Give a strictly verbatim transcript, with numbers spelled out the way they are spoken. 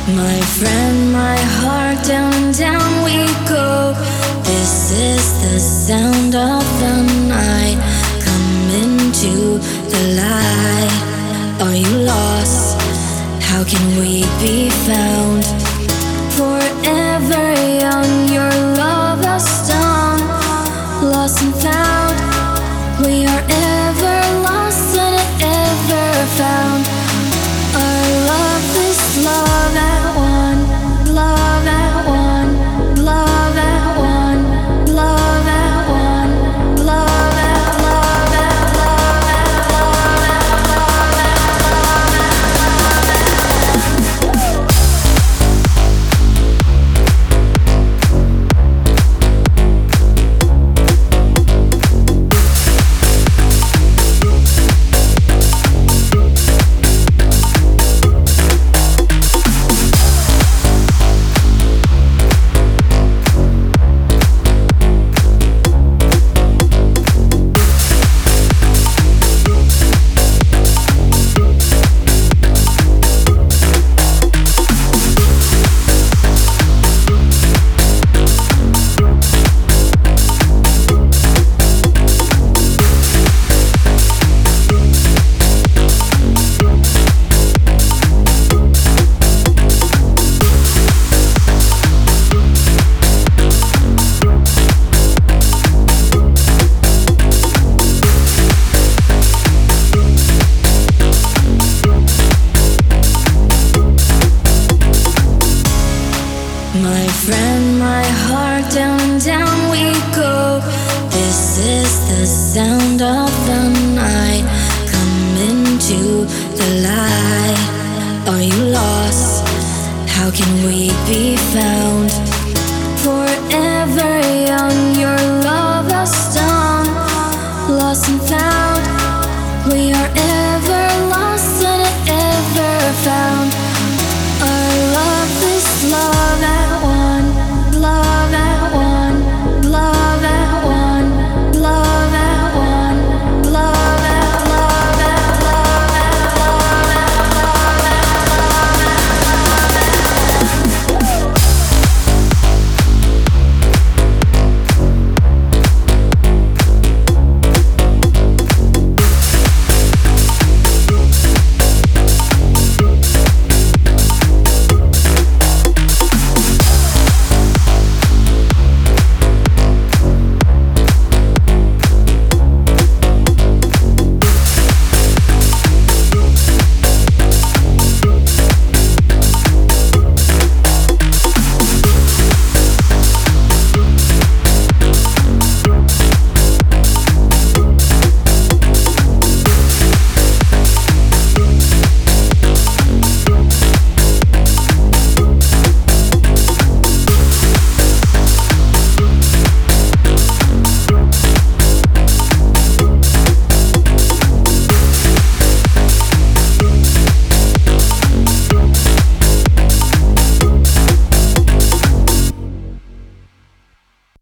My friend, my heart, down and down we go. This is the sound of the night. Come into the light. Are you lost? How can we be found? Forever young, your love has done. Lost and found. We are ever lost and ever found. Our love is love at one. Love at one. Love at one. Love at one. Love at love at love at love at love My friend, my heart, down and down we go. This is the sound of the night. Come into the light. Are you lost? How can we be found? Forever young.